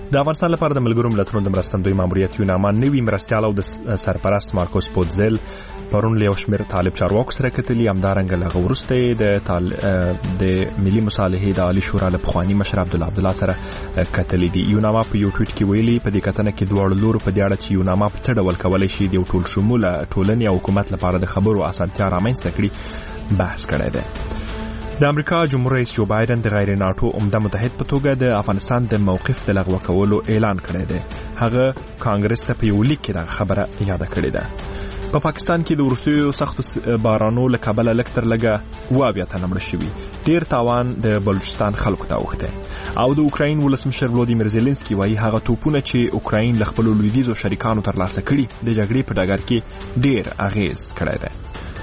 د افغانستان لپاره د ملګرو ملتونو د مرستندوی ماموریت یوناما نوي مرستیال او د سرپرست مارکوس پوتزل پرون له شمیر طالب چارواکو سره کتلي. همدارنګه لغه ورسته د ملي مصالحې د عالی شورا له پخواني مشر عبدالله سره کتلي دي. یوناما په یو ټویټ کې ویلي په دې کتنه کې دواړو لورو په دې اړه چې یوناما په څه ډول کولای شي د ټول شموله ټولنې او حکومت لپاره د خبرو اسانتیا رامنځته کړي بحث کړی دی. د امریکا جمهور رئیس جو بایدن د غیر ناتو عمده متحد په توګه د افغانستان د موقف د لغوه کولو اعلان کړی دی. هغه کانګرس ته په یو لیک کې د خبره یاد کړې ده. په پاکستان کې د وروستیو سختو بارانو له کبله لږ تر لږه 28 تنه مړه شوي. ډیر تاوان د بلوچستان خلکو ته اوښتی او د اوکراین ولسمشر ولودیمیر زيلنسکي وایي هغه توپونه چې اوکراین له خپلو لویدیځو شریکانو ترلاسه کړي د جګړې په ډګر کې ډیر اغیز کړی دی.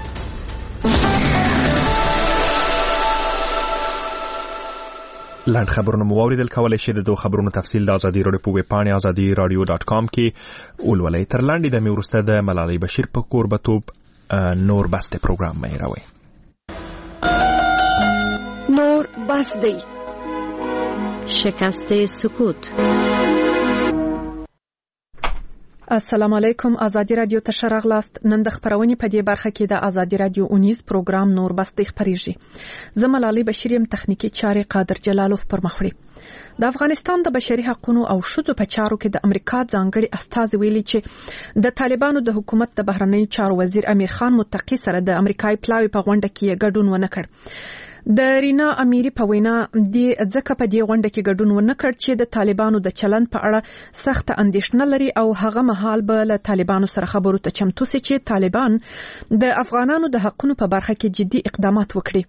لاند خبرونه مو اوریدل. کولای شئ د دوه خبرونو تفصیل د ازادي راډیو په ویب پاڼه azadi-radio.com کې ولولئ. تر لاندې د میورسته د ملالۍ بشیر په کوربتوب نور بس پروګرام مې راوي. نور بس دی شکست سکوت. السلام علیکم. ازادي رادیو ته شراغلاست. نن د خبرونې په دې برخه کې د ازادي رادیو اونیز پروګرام نور بس د خبريږي. زه ملالۍ بشیر يم، تخنیکی چارې قادر جلالوف پر مخ وړي. د افغانستان د بشري حقوقو او شذو په چارو کې د امریکا ځانګړي استازي ویلي چې د طالبانو د حکومت د بهرنیو چارو وزیر امیر خان متقی سره د امریکایي پلاوی په غونډه کې ګډون ونه کړ. د رینا امیری په وینا د ځکه په دې غونډه کې ګډون ونه کړ چې د طالبانو د چلند په اړه سخت اندېښنه لري او هغه مهال به له طالبانو سره خبرو ته چمتو سي چې طالبان د افغانانو د حقوقو په برخه کې جدي اقدامات وکړي.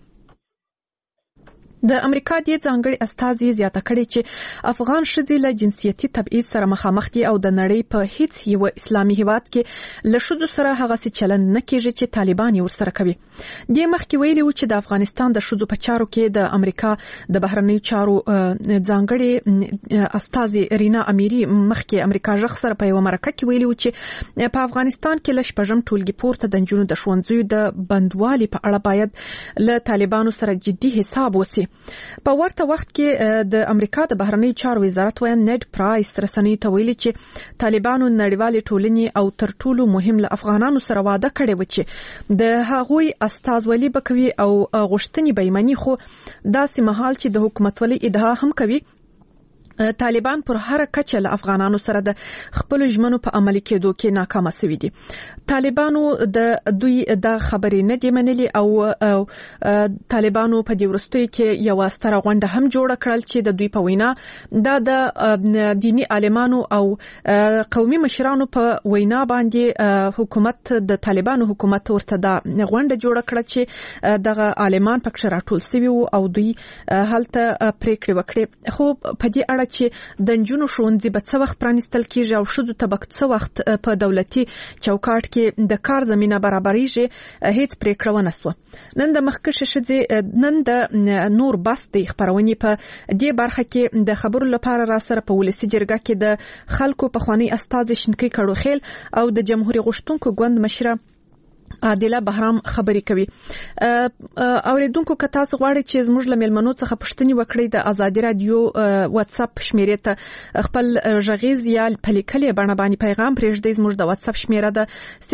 د امریکا د ځانګړي استازي زیاته کړې چې افغان ښځې له جنسيتي تبعیض سره مخامخ دي او د نړۍ په هیڅ یو اسلامي هیواد کې له ښځو سره هغه څه چلند نه کیږي چې طالبان یې ورسره کوي. د مخکې ویلي و چې د افغانستان د ښځو په چارو کې د امریکا د بهرنیو چارو ځانګړي استازي رینا امیری مخکې امریکا ژغ سره په یو مرکه کې ویلي و چې په افغانستان کې له شپږم ټولګي پورته د نجونو د ښوونځیو د بندوالي په اړه باید له طالبانو سره جدي حساب وسی. په ورته وخت کې د امریکا د بهرنیو چارو وزارت وایي نیډ پرایس رسنۍ ته ویلي چې طالبانو نړیوالې ټولنې او تر ټولو مهم له افغانانو سره وعده کړې و چې د هغوی استازولي بکوي او غوښتنې به یې مني، خو داسې مهال چې د حکومتولۍ ادعا هم کوي طالبان پر هر کچه له افغانانو سره د خپل ژمنو په عملي کېدو کې ناکام شوي دي. طالبانو د دوی د خبرې نه دی منلي او طالبانو په دې وروستیو کې یو ستره غونډه هم جوړه کړل چې د دوی په وینا د دینی عالمانو او قومي مشرانو په وینا باندې حکومت د طالبانو حکومت ورته د غونډه جوړه کړه چې دغه عالمان پکې راټول شوي او دوی هلته پریکړه وکړه. خو په دې اړه چې د نجونو ښوونځي به څه وخت پرانیستل کیږي او ښځو ته به څه وخت په دولتي چوکاټ کې د کار زمينه برابرېږي هیڅ پریکړه ونه سوه. نن د مخکښ ښځې نن د نور بس د خبرونې په دې برخه کې د خبرو لپاره را سره په ولسی جرګه کې د خلکو په خواني استاد شنکی کړوخیل او د جمهوریت غشتونکو ګوند مشره عادله بهرام خبري کوي. اوریدونکو که تاسو غواړئ چې زموږ له مېلمنو څخه پوښتنې وکړئ د ازادي رادیو واتس اپ شمیرې ته خپل غږیز یا په لیکلي بڼه باندې پیغام پرېږدئ. زموږ د واتس اپ شمیره ده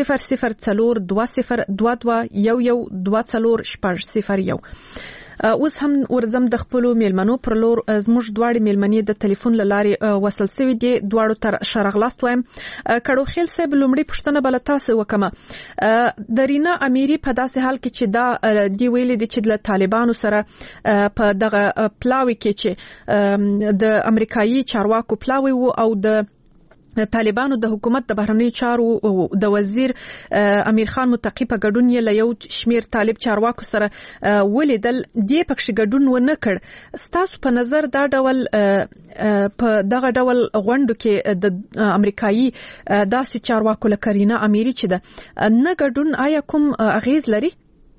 0020224240 اوس هم ورزم د خپل میلمنو پر لور زموږ دواړي میلمنې د ټلیفون لارې وصل سوي دي. دواړو تر شرغلاست وایم. کړوخیل صاحب لومړی پوښتنه بل تاسو وکم د رینا امیری په داسې حال کې چې دا دی ویلي دي چې د طالبانو سره په دغه پلاوي کې چې د امریکایي چارواکو پلاوي وو او د طالبانو د حکومت د بهرنیو چارو د وزیر امیر خان متقی په ګډون یې له یو شمیر طالب چارواکو سره ولیدل. دې پکې ګډون ونه کړ. ستاسو په نظر دا ډول په دغه ډول غونډو کې د امریکایي داسې چارواکو لکه رینا امیری چې ده نه ګډون آیا کوم اغیز لري؟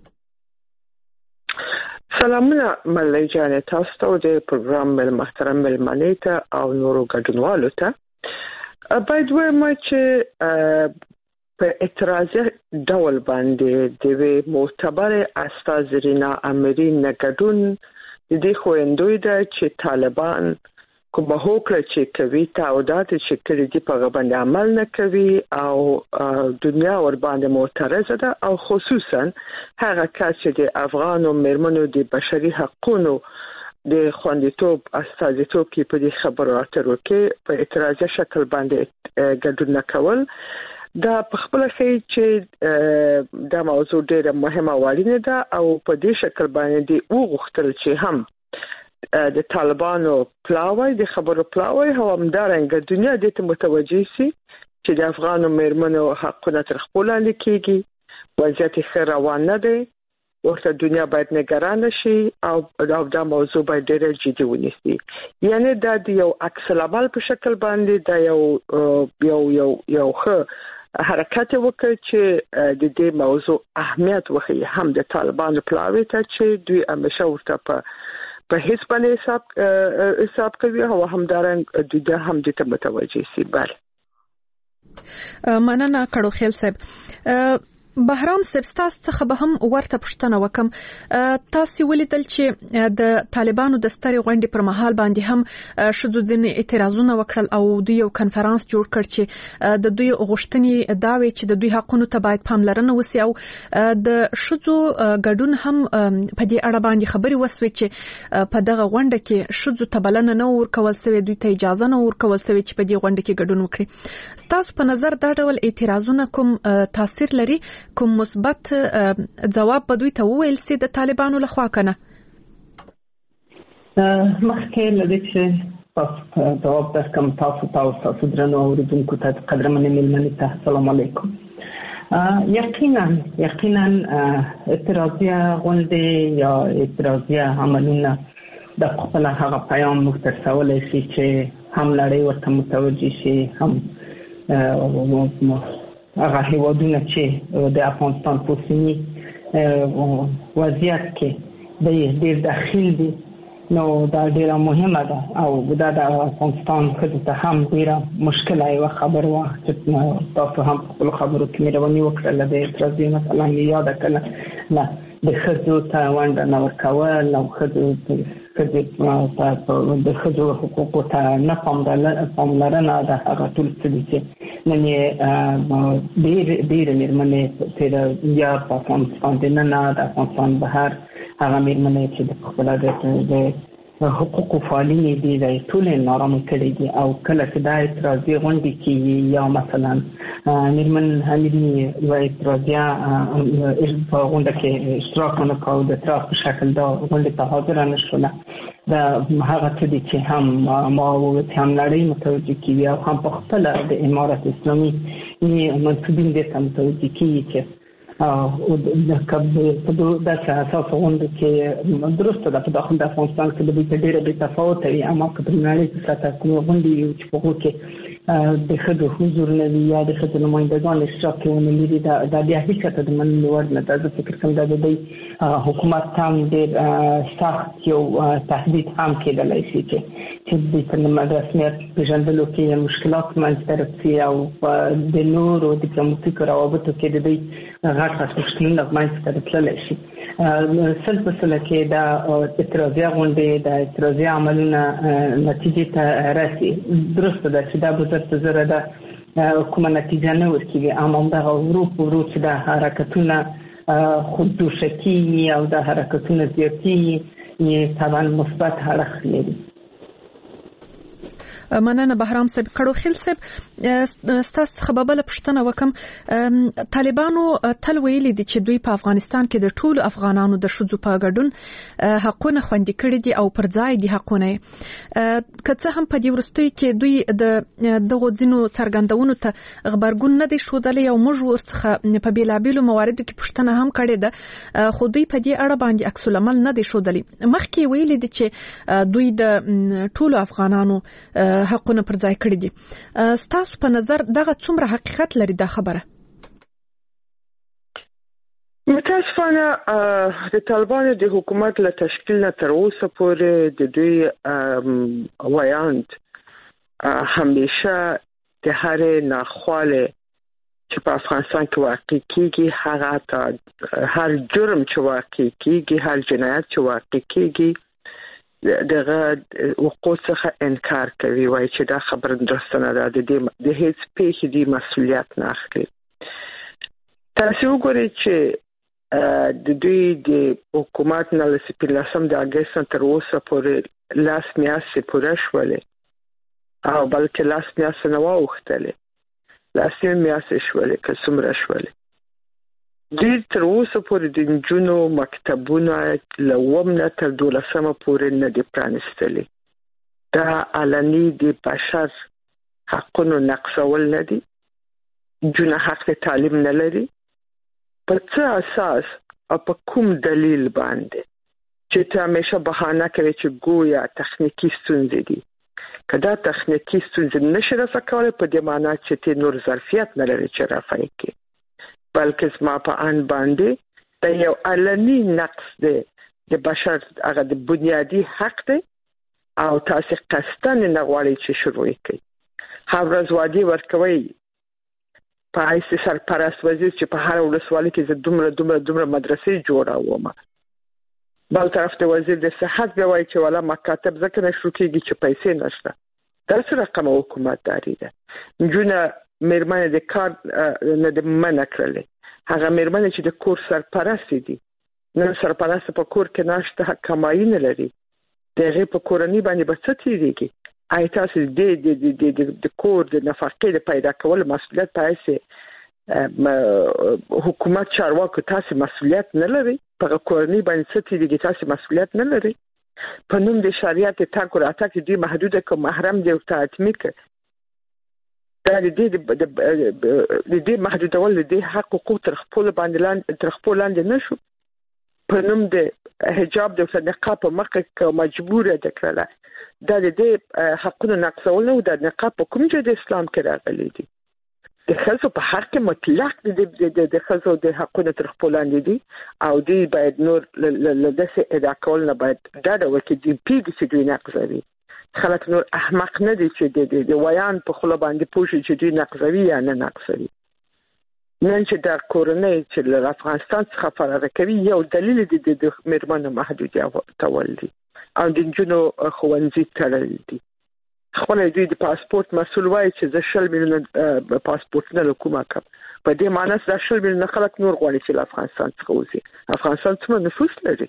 سلامونه ملای جان، تاسو ته د پروګرام محترم ملمنې ته او نورو ګډونوالو ته باید وایم چې په اعتراضي ډول باندې د معتبر استاد رینا امیری نه ګډون د دې خوندوی ده چې طالبان کومه هوکړه چې کوي تعهدات چې کړي دي په باندې عمل نه کوي او دنیا ور باندې معترضه ده او خصوصا هغه کس چې د افغان او میرمنو د بشري حقوقو د خوندیتوب استازیتوب کې په دې خبرو اترو کې په اعتراضي شکل باندې ګډون نکول دا په خپل چې دا موضوع ډېره مهمه وړاندې ده او په دې شکل باندې دی وغوښتل چې هم د طالبانو پلاوی د خبرو پلاوی هم همدارنګه دنیا د ته متوجي سي چې د افغان میرمنو حقونه تر خپل لاندې کیږي وضعیت ښه روان نه دی ورته دنیا باید نگران شي او دا موضوع باید ډېر جدي ونیسي یعنی دا د یو عکس العمل په شکل باندې دا یو ښه حرکت وکړي چې د دې موضوع اهمیت وښيي هم د طالبانو پلاوی ته چې دوی همیشه ورته په هیڅ باندې حساب کوي او همدارنګه دوی هم دې ته متوجي سي بله مننه کړو خیل صاحب بهرام صاحب تاسو څخه به هم ورته پوښتنه وکم تاسو ولیدل چې د طالبانو د ستړي غونډې پر مهال باندې هم شذو ځینې اعتراضونه وکړل او دوی یو کنفرانس جوړ کړ چې د دوی غوښتنې داوي چې د دوی حقونو ته باید پاملرنه وشي او د شذو ګډون هم په دې اړه باندې خبري وسوي چې په دغه غونډه کې شذو ته بلنه نه ورکول سوی دوی ته اجازه نه ورکول سوی چې په دې غونډه کې ګډون وکړي تاسو په نظر دا ډول اعتراضونه کوم تاثیر لري کوم مثبت جواب په دوی ته وویل سي د طالبانو لخوا کنه مخکې لدې چې تاسو جواب درکم تاسو درنو اوریدونکو ته قدرمنې مېلمنې ته السلام علیکم یقینا اعتراضیه غونډې یا اعتراضیه عملونه د خپل هغه پیغام موږ ته رسولای شي چې هم لړۍ ورته متوجي شي هم هغه هیوادونه چې د افغانستان په سیمه وضعیت کې د ډېر داخل دي نو دا ډېره مهمه ده او دا د افغانستان ته هم ډېره مشکله یو خبر و چې تاسو هم خپل خبرو کې مېرونی وکړل د اعتراضي مثلا یاد کړل نه د خځو ته ونډه نه ورکول او د خځو حقوقو ته نه پاملرنه ده هغه ټول څه چې نن ډېر مېرمنې چې یا په افغانستان د نه د افغانستان بهر هغه مېرمنې چې د خپل د حقوقو فعالین دي د ټول نارامه کړي دي او کله چې دا اعتراضي غونډې کې یا مثلا مېرمن همدې یو اعتراضیه په غونډه کې اشتراک نه کاوه د اعتراض په شکل دا غونډې ته حاضره نه شوله دا هغه څه دي چې هم ما هم لړۍ متوجي کیږي او هم په خپل د امارت اسلامي منسوبین دې ته متوجي کیږي چې او د کبه د اساس غونډه کې درسته ده په داخل د افغانستان کې د ډېر بې تفاوت وي اما په نړۍ کې څه کومه غونډه چې په کې د خدو حضور نه وي یا د خدو نمائندگان اشتراک کوي لري دا بیا هیڅ ته د منلو وړ نه ده فکر کوم دا د حکومت هم ډېر سخت یو تهدید هم کېدلی شي چې د رسمیت پیژندلو کې مشکلات منځته راځي او د نورو ډیپلوماټیکو روابطو کې د دې غټ مشکلونه منځته راتللی شي سلسله کې دا اعتراضي غونډې د اعتراضي عملونه نتیجې ته رسي درسته ده چې دا بزرګ زره ده کومه نتیجه نه ورکوي اما همدغه ورو چې دا حرکتونه خودجوشه کېږي او دا حرکتونه زیاتېږي طبعا مثبت اړخ لري مننه بهرام صاحب کړو خیل صاحب ستاسو خبره پښتنه وکم طالبانو تل ویلي دي چې دوی په افغانستان کې د ټولو افغانانو د شذو په ګډون حقونه خوندي کړي دي او پر ځای دي حقونه کڅه هم په دې ورستوي کې دوی د غوځینو څرګندونو ته خبرګون نه دي شودلې او موږ ورڅخه په بیلابیلو مواردو کې پښتنه هم کړي ده خو دوی په دې اړه باندې عکس العمل نه دي شودلې مخکې ویلي دي چې دوی د ټولو افغانانو حقونه پر ځای کړی دي ستاسو په نظر دغه څومره حقیقت لري دا خبره متاسفانه د طالبانو د حکومت له تشکیل نه تر اوسه پورې د دوی ویاند همیشه د هر ناخواله چې په افغانستان کې واقع کیږي هغه هر جرم چې واقع کیږي هر جنایت چې واقع کیږي دغه وقوع څخه انکار کوي وایي چې دا خبره درسته نه ده د هیڅ پیښې دی مسؤلیت نه اخلي. تاسو وګورئ چې د دوی د حکومت نه ل 15 د اگست تر اوسه پورې لاس میاشتې پوره شولې او بلکې لاس میاشتې نه واوښتلې لاس میاشتې شولې که څومره شولې. دوی تر اوسه پورې د نجونو مکتبونه له 9 نه تر 12 پورې نه دي پرانیستلي. دا علني د بشر حقونو نقضول نه دي. نجونه حق تعلیم نه لري. په څه اساس او په کوم دلیل باندې چې ته همیشه بهانه کوي چې ګویا تخنیکی ستونزې دي. کدا تخنیکی ستونزې نشي رفع کولای په دې معنی چې ته نور ظرفیت نه لري چې رفع کړي، بلکې زما په ان باندې دا یو علني نقص دی د بشر هغه د بنیادی حق دی او تاسو قصدن نه غواړئ چې شروع کړئ. هر ورځ وادي ورکوي په ایسي سرپرست وزیر چې په هر ولسوالۍ کې زه دومره مدرسې جوړاوم. بل طرف ته وزیر د صحت به وایي چې ولا مکاتب ځکه نه شروع کېږي چې پیسې نشته. دا څه رقم حکومتداري ده؟ نجونه مېرمنې د کار نه د منع کړلې. هغه مېرمنې چې د کور سرپرست دي نن سرپرست په کور کې ناشته کمایي نه لري، دغه په کورنۍ باندې به څه تیریږي؟ آیا تاسو د کور د نفقې د پیدا کول مسؤلیت تاسو حکومت چارواکو تاسو مسؤلیت نه لري؟ په کورنۍ باندې څه تیریږي تاسو مسؤلیت نه لري؟ په نوم د شریعت تاک او اتاک دي محدوده کوم محرم دی او تعتمیک دا د دې محدودول د حق حقوق تر خپل باندې نشو. په نوم د حجاب د نقاب په مخ کې مجبور ده کړله. دا د حقونو نقضول نه، د نقاب په کوم ځای د اسلام کې راغلي دي؟ د ښځو په حق کې مطلق د ښځو د حقونو تر خپل لاندې دي او دوی باید نور له داسې ادعا کول نه باید ډاډه وکړي چې پیږي چې دوی نقضوي. خلک نور احمق نه دي چې د ویان په خوله باندې پوه شي چې دوی نقضوي یا نه نقضوي. نن چې د کورنۍ چې له افغانستان څخه فرار کوي یو دلیل دی د مېرمنو محدودیتول دي او د نجونو ښوونځي تړل دي. خپل دوی د پاسپورت مسؤل وایي چې زه 10 میلیونه پاسپورت نه کومه کوم. په دې معنی چې 10 میلیونه خلک نور غواړي چې له افغانستان څخه وځي. افغانستان څومره نفوس لري؟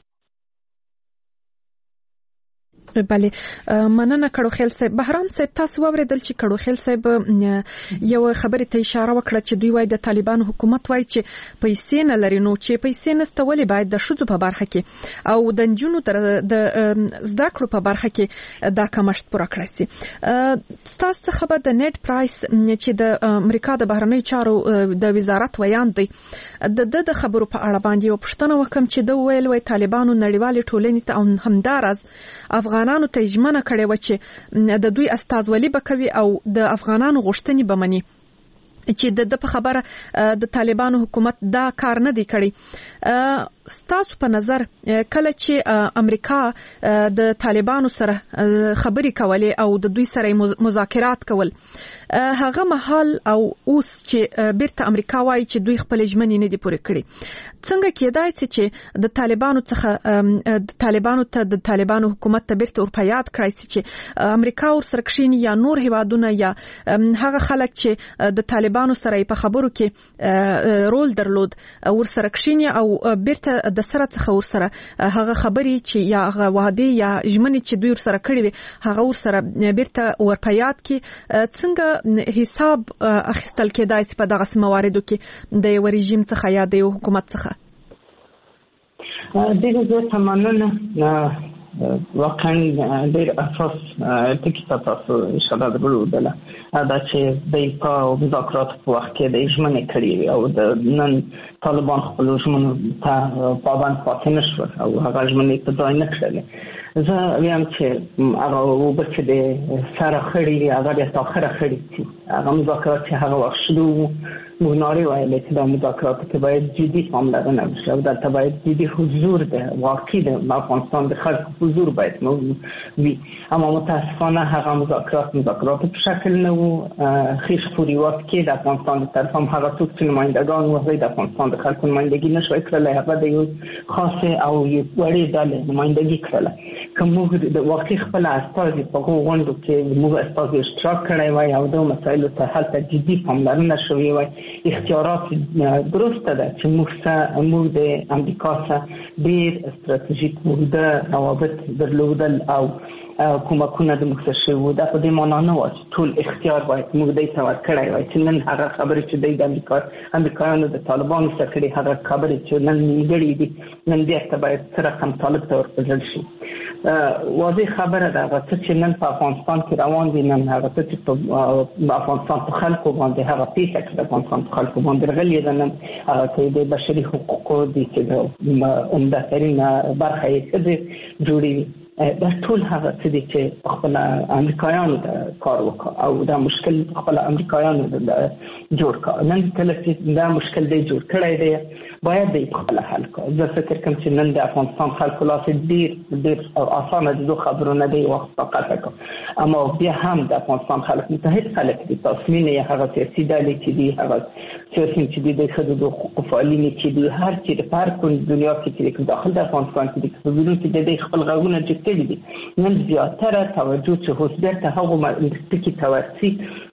بله مننه کړو خیل صاحب. بهرام صاحب تاسو واوریدل چې کړو خیل صاحب یو خبره ته اشاره وکړه چې دوی وایي د طالبانو حکومت وایي چې پیسې نه لري، نو چې پیسې نشته ولې باید د شذو په برخه کې او د نجونو د زده کړو په برخه کې دا کمښت پوره کړی شي. تاسو خبر د نیټ پرایس چې د امریکا د بهرنیو چارو د وزارت ویان دی د خبرو په اړه باندې یو پوښتنه وکم چې د ویل وای طالبانو نړیوال ټولنې ته همدارز افغانانو ته ژمنه کړې و چې د دوی استازولي بکوي او د افغانانو غوښتنې بمني، چې د په خبره د طالبانو حکومت دا کار نه دی کړی. ستاسو په نظر کله چې امریکا د طالبانو سره خبرې کولې او د دوی سره مذاکرات کول، هغه مهال او اوس چې بیرته امریکا وایي چې دوی خپل ژمنې نه دي پوره کړې، څنګه کېدای شي چې د طالبانو څخه د طالبانو حکومت ته بیرته ورپیاد کړی شي چې امریکا ورسره کښیني یا نور هیوادونه یا هغه خلک چې د طالبانو سره په خبرو کې رول درلود ورسره کښیني او بیرته د سره څخه ورسره هغه خبرې چې یا هغه وعده یا ژمنې چې دوی ورسره کړې وي هغه ورسره بیرته ورپیاد کې څنګه حساب اخیستل کېدای شي په دغه مواردو کې د یو رژیم څخه یا د یو حکومت څخه؟ دغه زه تمنونه واقعا ډېر اساس ټکی تاسو اشاره درلودله دا چې د مذاکرات په وخت کې د ژمنې کړې او د نن طالبان خپل ژمنو ته پابند پاتې نشول او هغه ژمنې په ځای نه کړلې. زه وایم چې هغه وبر چې د سره خړې هغه د تاخره خړې هغه مذاکرات چې هغه وخت شروع موږ نارې وایلې چې د مذاکراتو کې باید جدي پاملرنه وشي او دلته باید جدي حضور ده، واقعي د افغانستان د خلکو حضور باید وي. اما متاسفانه هغه مذاکرات په شکل نه وو. خیش پوریوات کې د افغانستان د طرف هم هغه څوک چې نمایندګان وو د افغانستان د خلکو نمایندګي نشوي کړلی، هغه د یو خاصه او یو وړې ډلې نمایندګي کړله. کومه د واقع خپل استازي په غونډو کې موږ استازي اشتراک کړی وای او د مسایلو ته هلته جدي پاملرنه شوې وای. اختیارات درسته ده چې موږ د امریکا سره ډېر استراتیژیک موده روابط درلودل او کومکونه د مخ شوی دا په دې معنا نه و چې ټول اختیار باید موږ دې ته ورکړی وای چې نن هغه خبرې چې د امریکایانو د طالبانو سره کړي هغه خبرې چې نن نیمګړې دي نن بېرته باید څه رقم طالب ته ورپېژل شي. واضح خبره ده هغه څه چې نن په افغانستان کې روان دي نن هغه څه چې په افغانستان په خلکو باندې هغه پیښه چې د افغانستان په خلکو باندې راغلې ده نن هغه چې د بشري حقوقو دي چې د عمده ترین برخه یې ښځې جوړوي دا ټول هغه څه دي چې خپل امریکایانو د کار وکړ او دا مشکل خپل امریکایانو جوړ کړ. نن کله چې دا مشکل دی جوړ کړی دی باید د خپل حل کړ. زه فکر کوم چې نن د افغانستان خلکو لاس ډېر اسانه دي خبرو نه دی وخت فقط کړ اما بیا هم د افغانستان خلک متحد خلک دي. تصمیم یې هغه سیاسي ډلې چې دي هغه سیاسي چې دي د ښځو د حقوقو فعالین چې دي هر چې د هر کوم دنیا کې چې داخل د افغانستان کې دي په بیرون کې د خپل غوونه کړي دي. نن زیاتره توجه چې حسابات ته هغه مستقی توسي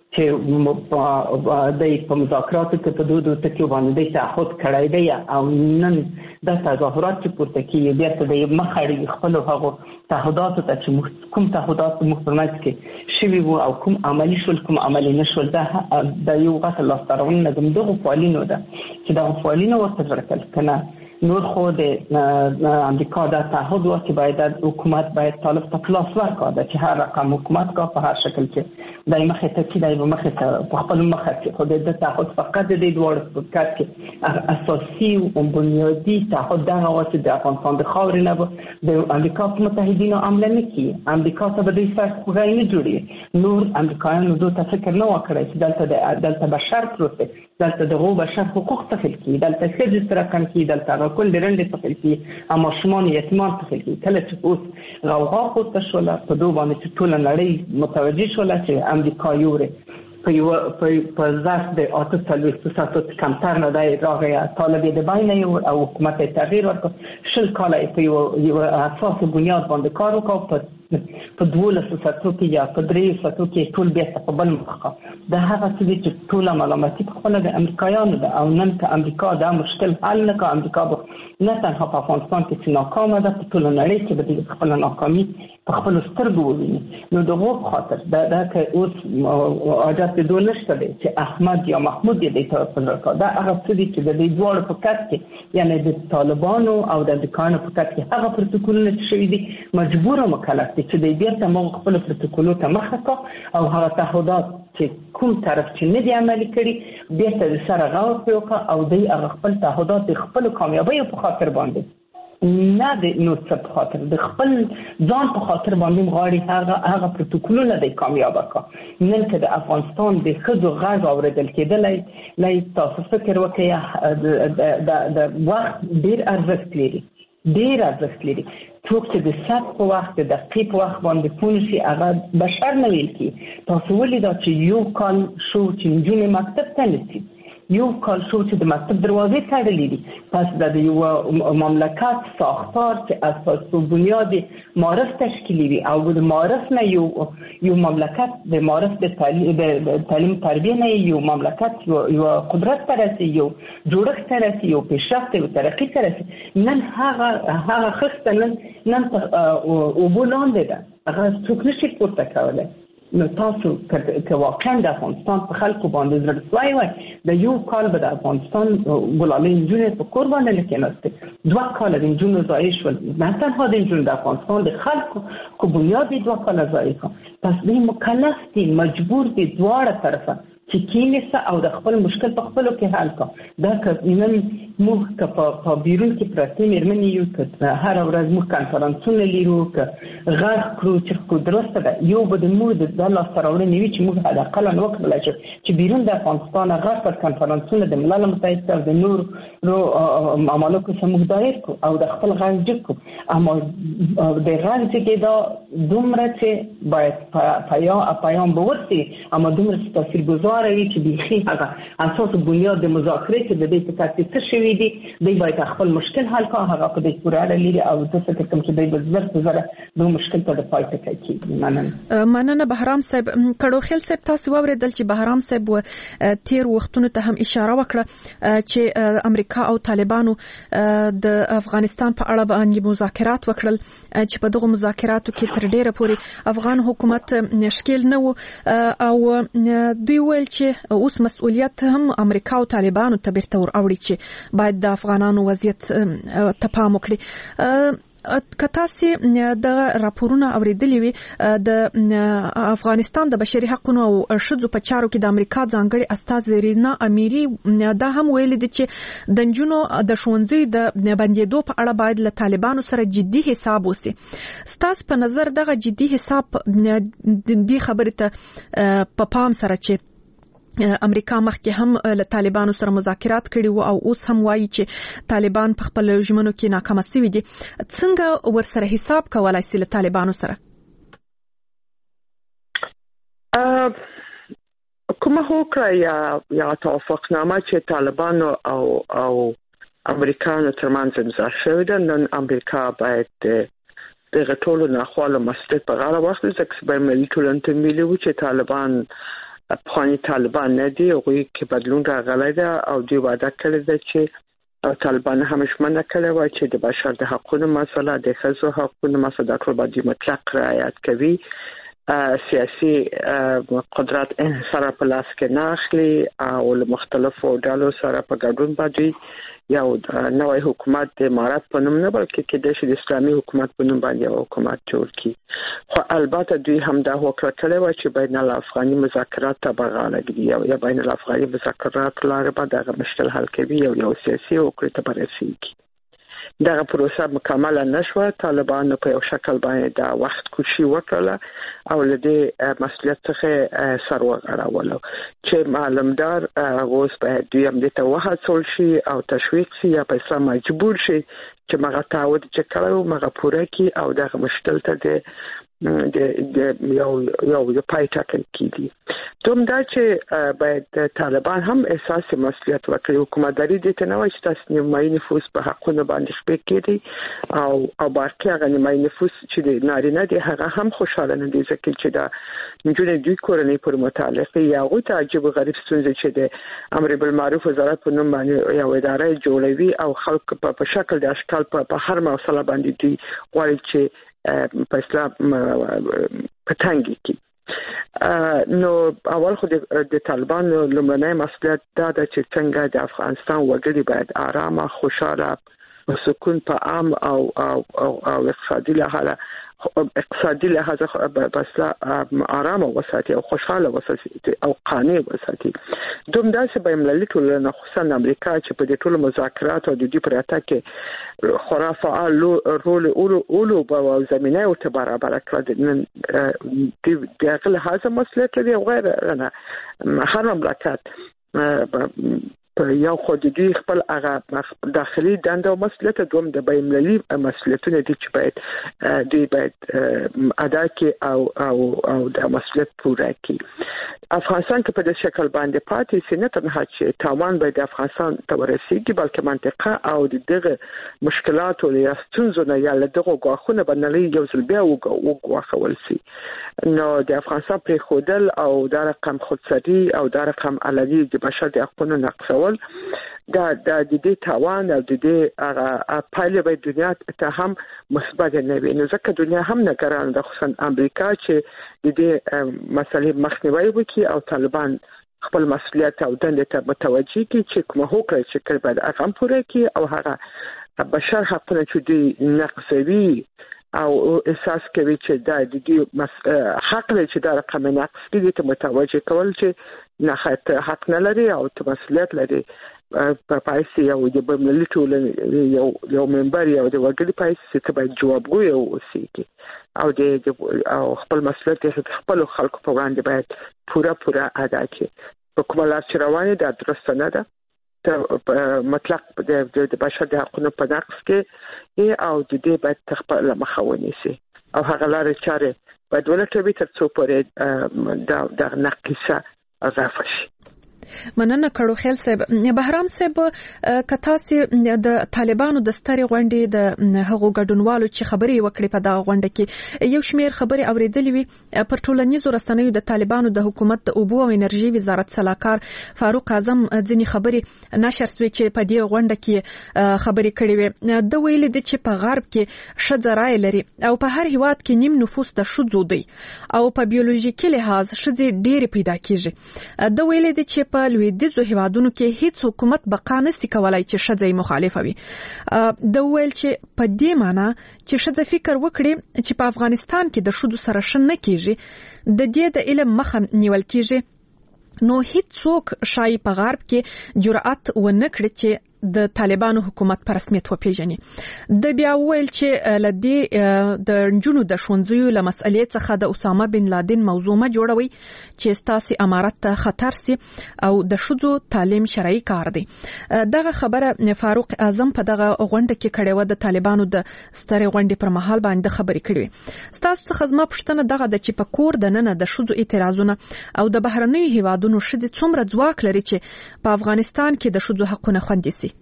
چې د مذاکراتو کې په دوه ټکو باندې تعهد کړی دی او نن د تظاهرات چې پورته کیږي بیا ته د مخاړي خپل هغه تعهدات ته چې کوم تعهدات مختلف کې شوي وو او کوم عملی شول کوم عملی نشول د یو غټ لاسترونه دغه فعالینو ده چې دغه فعالینو ورته ورکل کنه نور خو د امریکا د تعهد و چې باید حکومت باید طالب ته خلاص ورکړي چې هر رقم حکومت کا په هر شکل کې دای مخه ته چې دای مخه ته په خپل مخه کې خو د تعهد فقط د دوه پودکاسټ کې اساسي او بنیادی تعهد دا و چې د افغانستان د خاورې نه د امریکا متحدینو عمل نه کوي. امریکا ته به د فرق خوغای نه جوړي. نور امریکایانو دوه فکر نه وکړي چې دلته بشر پروسه دلته د بشر حقوق تخیل کی دلته څه سره کم کی دلته کل درنده تخیل کی اما شمان یتیمان تخیل کی کله چې اوس غوغا خود شوله په دوه باندې چې ټول نړۍ متوجه شوله چې امریکا یوره په ظرف د 8% کمتر نه دی راغی طالب د باینه او حکومت تغییر ورکړ شل کاله په یو اساس بنیاد باندې کار وکړ په 12 ساتو کې یا په 3 ساتو کې ټول بیا په بل مخه دا هغه چې ټول ملامتي په خپل د امریکایانو ده او نن ته امریکا دا مشکل حل نه کوي. امریکا نه تنها په افغانستان کې ناکامه ده په ټول نړۍ کې به خپل ناکامي په خپل سترګو وویني. نو دغه خاطر دا که اوس اجازه دوه نشته دی چې احمد یا محمود دې ته ورکړه دا هغه څه چې د دې دوه په کټ کې یعنی د طالبانو او د امریکایانو په کټ کې هغه پروتوکولونه چې شوي دي مجبور مکلف دي چې د بیرته موږ خپل پروتوکولو ته مخه کا او هغه تعهدات چې کوم طرف چې نه دی عملي کړي بیرته د سره غور وکړه او د هغه خپل تعهدات خپل کامیابی په خاطر باندې نه د نو څه په خاطر د خپل ځان په خاطر باندې غواړي هغه پروتوکولونه د کامیاب کا. نن که د افغانستان د خځو غږ اوریدل کېدل لای تاسو فکر وکړئ د وخت ډیر ارزښت لري څوک چې د سات په وخت د دقیق وخت باندې پونشي هغه بشر نه ویل کی. تاسو ولې دا چې یو کال شو چې نجونې مکتب ته نشي یو کال شو چې د مکتب دروازې تړلې دي پس د یو مملکت ساختار چې اساس او بنیاد معرف تشکیلی وي او د معرف نه یو مملکت د معرف د تعلیم تربیه نه یو مملکت یو قدرت ترسي یو جوړښت ترسي یو پیشرفت او ترقی ترسي نن هغه خسته نن او بولاند ده هغه څوک نشي پورته کولای. نو تاسو که واقعا د افغانستان په خلکو باندې زړه وای د یو کال به د افغانستان ګلالۍ نجونې په کور باندې لکېناستې 2 کاله د نجونو ضایع شول نه تنها د نجونو د افغانستان د خلکو کو بنیاد 2 کاله ضایع کړ. پس دوی مکلف دي مجبور دي دواړه طرفه چې کینسه او د خپل مشکل په خپلو کې حل کړه. دا که نن موږ که په بیرون کې پرتې مېرمنې یو که هر ورځ موږ کنفرانسونه لرو که غږ کړو چې درسته ده یو به د موږ د لاسته راوړنې وي چې موږ حداقل وکړلی شو چې بیرون د افغانستان غږ پر کنفرانسونه د ملل متحد سره د نورو ممالکو سره موږ دایر کړو او د خپل غږ جګ کړو. اما د غږ جګېدا دومره چې باید پیام به ورسي اما دومره چې تاثیرګذار وي چې بیخي هغه اساس بنیاد د مذاکرې چې د دې په تاسیس څه شوي کړی دي دوی باید خپل مشکل حل کړي هغه په دې پورې اړه لري او زه فکر کوم چې دوی به زره د مشکل ته د پای ته کوي. مننه بهرام صاحب. کډو خل صاحب تاسو واوریدل چې بهرام صاحب تیر وختونو ته هم اشاره وکړه چې امریکا او طالبانو د افغانستان په اړه باندې مذاکرات وکړل چې په دغه مذاکراتو کې تر ډیره پورې افغان حکومت مشکل نه وو او دوی ویل چې اوس مسؤلیت هم امریکا او طالبانو ته بیرته ور اوړي چې باید د افغانانو وضعیت ته پام وکړي. کتا سي د راپورونه اوریدلې وي د افغانستان د بشري حقوقو او شذو په چارو کې د امریکا ځانګړي استاذ رینا اميري دا هم ویل دي چې د جنونو د ښوونځي د بندیدو په اړه باید له طالبانو سره جدي حساب وسی. ستاسو په نظر دغه جدي حساب د خبرې ته په پام سره چې امریکا مخکې هم له طالبانو سره مذاکرات کړي وو او اوس هم وایي چې طالبان په خپل ژمنو کې ناکام شوي دي، څنګه ورسره حساب کولای شي له طالبانو سره؟ کومه هوکړه یا توافقنامه چې طالبانو او امریکایانو ترمنځ امضا شوې ده، نن امریکا باید دغه ټولو ناخواله مسؤلیت په غاړه واخلي، ځکه چې بین‌المللي ټولنې ته ویلي وو چې طالبان افغاني طالبان نه دي، هغوی کې بدلون راغلی ده او دوی وعده کړې ده چې طالبان هم ژمنه کړې وه چې د بشر د حقوقو مسله، د ښځو حقوقو مسله دا ټول باید مطلق رعایت کوي، سیاسي قدرت انحصار په لاس کې نه اخلي او له مختلفو ډلو سره په ګډون باندې یو نوې حکومت د امارات په نوم نه بلکې کېدای شي د اسلامي حکومت په نوم باندې یو حکومت جوړ کړي. خو البته دوی هم دا هوکړه کړې وه چې بین الافغاني مذاکرات ته به غاړه ږدي یا بین الافغاني مذاکرات لاره به دغه مشکل حل کوي او یو سیاسي هوکړې ته به رسېږي. دغه پروسه مکمله نشوه، طالبانو په یو شکل باندې دا وخت کوشي وکړه او له دې مسؤلیت څخه سر وغړولو چې معلومدار اوس باید دوی هم دې ته وهڅول شي او تشویق شي یا په اسلام مجبور شي چې مغه تعهد چې کړو مغه پوره کړي او دغه مشکل ته د یو پای ټاکل کیږي. دوم دا چې باید طالبان هم اساسي مسؤلیت وکړي، حکومتداري دې ته نه وایي چې تاسو نیمایي نفوس په حقونو باندې خپل کړي او باقي هغه نیمایي نفوس چې نارینه دي هغه هم خوشاله نه دي، ځکه چې دا نجونې دوی کورنۍ پر متعلق یا هغوی ته عجیب و غریب ستونزې چې د امر بالمعروف وزارت په نوم باندې یو اداره جوړوي او خلک په شکل د اشکال په هر مسله باندې دي غواړي چې په اسلام پټنګي کی. نو اول خو د طالبان لومړنی مسؤلیت دا ده چې څنګه د افغانستان وګړي باید آرامه، خوشاله، سکون په عام او اقتصادي لحاظ بس آرامه وساتي او خوشاله وساتي او قانع وساتي. دوم داسې بین‌المللي ټولنه خصوصا امریکا چې په دې ټولو مذاکرات او د دې پرته کې خورا فعال رول اولو په زمينه او برابر کړل د خپل لحاظ مسؤلیت لري او غیر نه هر مملکت یو خو د دې خپل هغه داخلي دنده او مسؤلیت، دوم د بین‌المللي مسؤلیتونه دي چې باید ادا کړي او د مسؤلیت پوره کړي. افغانستان کې په دې شکل باندې پاتې سي نه تنها چې تاوان باید د افغانستان ته ورسیږي بلکې منطقه او دغه مشکلات او ستونزې نه یا دغه غواخونه باندې یو ځل بیا وګواخول سي. نو د افغانستان پر خودل او د رقم خودسری او د رقم علوي د بشر د حقوقو نقضول دا د دې تاوان او د دې پایله به دنیا ته هم مثبت نه وي. نو ځکه دنیا هم نگران ده، خصوصا امریکا چې د دې مسلې مخنیوي وکړي او طالبان خپل مسؤلیت او دنده ته متوجي کړي چې کومه هوکړه چې کړي باید هغه پوره کړي او هغه بشر حقونه چې دوی نقضوي او احساس کوي چې دا د دې حق لري چې دا رقم نقص دي ته متوجي کول چې نه حق نه لري او ته مسؤلیت لري په پایسي او د بین‌المللي ټولنې یو ممبر یو د وګړي پایسي ته باید جوابګوی اوسي او د خپل مسؤلیت خپل خلکو په وړاندې باید پوره ادا کړي. په کومه لار چې روانه ده درست نه ده، مطلق د بشر د حقوقو په نقض کې او د دې باید خپل مخه ونیسي او هغه لارې چارې باید ولټوي تر څو پورې د نقصه اضافه شي. مننه کړو خیل صاحب. بهرام صاحب کتا سي د طالبانو د ستري غونډې د هغو ګډونوالو چې خبري وکړي په دغه غونډه کې یو شمیر خبري اوریدلې وي پر ټولنیزو رسنیو د طالبانو د حکومت د اوبو او انرژي وزارت سلاکار فاروق اعظم ځنی خبري نشر سوي چې په دې غونډه کې خبري کړي وي. د ویل دي چې په غرب کې شذرای لري او په هر هیواد کې نیم نفوس د شذو دی او په بیولوژیکي لحاظ شذې ډېر پیدا کیږي. د ویل دي چې په لویدیځو هیوادونو کې هیڅ حکومت بقا نشي کولای چې شذې مخالفه وي. د ویل چې په دې معنی چې شذې فکر وکړي چې په افغانستان کې د شذو سره شنه کیږي د دې د علم مخه نیول کیږي نو هیڅ څوک شای په غرب کې جرأت ونه کړي چې د طالبانو حکومت په رسمیت وپیژني. د بیا ویل چې لدی د جنونو د شونځیو له مسئلې څخه د اسامه بن لادن موضوع ما جوړوي چې ستاسي امارت ته خطر سي او د شذو تعلیم شرعي کار دی. دغه خبره فاروق اعظم په دغه غونډه کې کړې و د طالبانو د ستري غونډې پر مهال باندې خبرې کړې. ستاسو څخه زما پوښتنه دغه د چې په کور د نن د شذو اعتراضونه او د بهرنیو هیوادونو شذې څومره ځواک لري چې په افغانستان کې د شذو حقونه خوندي سي.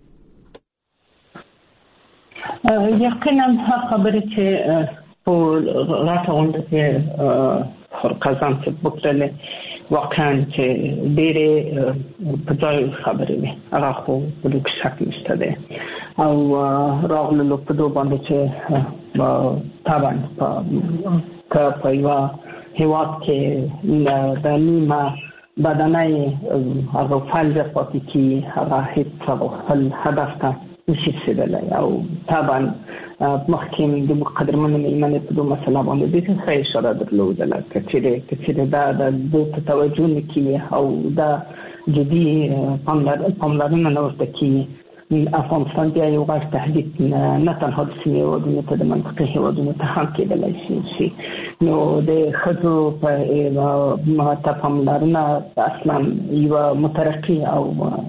یقینا خبره چې په راته غونډه کې قزان څه بوکړلې واقعا چې ډېرې په ځای خبرې وي هغه خو په لږ شک نشته دی او راغلو په دوه باندې چې طبعا په یو هیواد کې د نیمه بدنۍ هغه فعالیت پاتې کیږي هغه هیڅ خپل هدف ته نشي رسیدلی او طبعا مخکې د قدرمن ایماني په دوه مسله باندې د ښه اشاره درلودله که چېرې دا د توجه نه کیږي او دا جدي پاملرنه نه ورته کیږي افغانستان بیا یو غټ تهدید نه تنها د سیمې هېوادونو ته د منطقې هېوادونو ته هم کېدلی شي. نو د ښځو په پاملرنه اصلا یوه مترقي او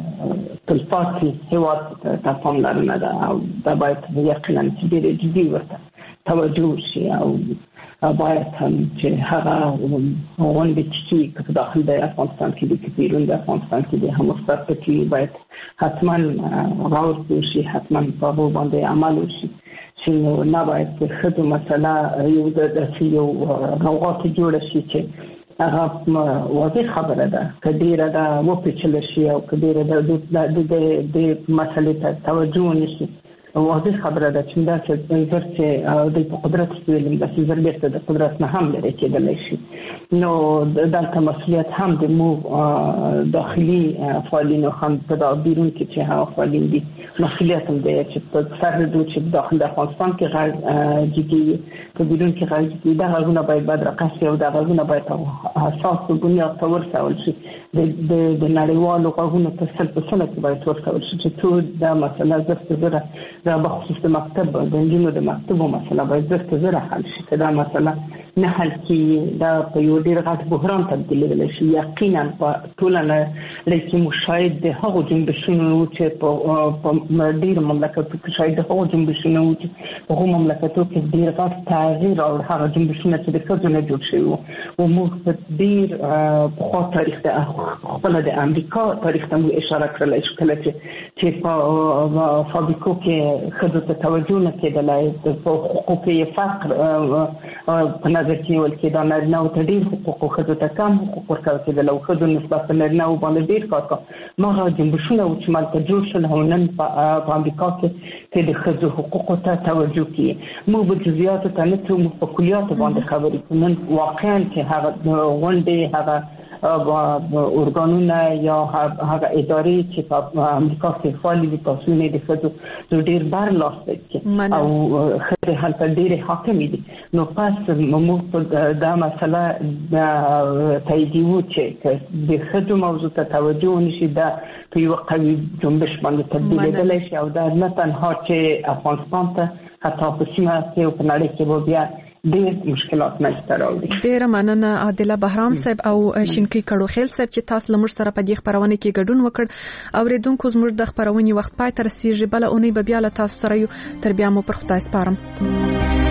تلپاتې هېواد ته پاملرنه ده او دا باید یقینا چې ډېرې جدي ورته توجه وشي او باید هم چې هغه غونډې چې په داخل د افغانستان کې دي که بیرون د افغانستان کې دي هم مثبت پکې باید حتما راوستل وشي حتما په هغو باندې عمل وشي چې نه باید د ښځو مسله یو داسې یو غوغا جوړه شي چې هغه واضح خبره ده که ډېره ده وپېچله شي او که ډېره د مسلې ته توجه ونه شي واضح خبره ده چې داسې زر چې دوی په قدرت کې ویلم داسې زر بېرته د قدرت نه هم لرې کېدلی شي. نو دلته مسؤلیت هم د مو داخلي فعالینو هم په بیرون کې چې هغه فعالین دي مسؤلیت هم دی چې په سر دو چې داخل د افغانستان کې غږ جدي وي په بیرون کې غږ جدي دا غږونه باید بدرقه شي او دا غږونه باید اساس او بنیاد ته ورسول شي د نړیوالو غږونو په سل په سله کې باید ورسول شي چې ټول دا مسله زره دا بخصوص د مکتب د انجینو د مکتبو مسله باید زره حل شي که دا مسله نه حل کېږي دا په یو ډېر غټ بحران تبدیلېدلی شي. یقینا په ټوله نړۍ کې مو شاید د هغو جنبشونو چې په ډېرو مملکتو کې شاید د هغو جنبشونو چې په هغو مملکتو کې ډېر غټ تغییر او هغه جنبشونه چې د ښځو نه جوړ شوي وو او موږ په ډېر پخوا تاریخ خپله د امریکا تاریخ ته موږ اشاره کړلی شو کله چې په فابریکو کې ښځو ته توجه نه کېدلی په حقوقو کې فقر په نظر کې نیول کېده نارینهو ته ډېر حقوق او ښځو ته کم حقوق ورکول کېدل او ښځو نسبت په نارینهو باندې ډېر کار کوه هماغه جنبشونه وو چې مالته جوړ شول او نن په امریکا کې د ښځو حقوقو ته توجه کېږي. موږ به جزئیاتو ته نه ځو موږ په کلیاتو باندې خبرې کوو. نن واقعا چې هغه غونډې هغه ارګانونه یا هغه ادارې چې په امریکا کې فعال دي تاسو نه د ښځو ډېر برلاسته دي او ښځې هلته ډېرې حاکمې دي. نو پس موږ په دا مسله تاییدوو چې د ښځو موضوع ته توجه ونشي دا په یوه قوي جنبش باندې تبدیلېدلی شي او دا نه تنها چې افغانستان ته حتی په سیمه کې او په نړۍ کې به بیا ډېر مشکلات منځته راوړي. ډېره مننه عادله بهرام صاحب او شینکي کړوخیل صاحب چې تاسو له موږ سره په دې خبرونه کې ګډون وکړ. اوریدونکو زموږ د خبرونې وخت پای ته رسیږي. بله اونۍ به بیا له تاسو سره یو تر بیا مو پر خدای سپارم.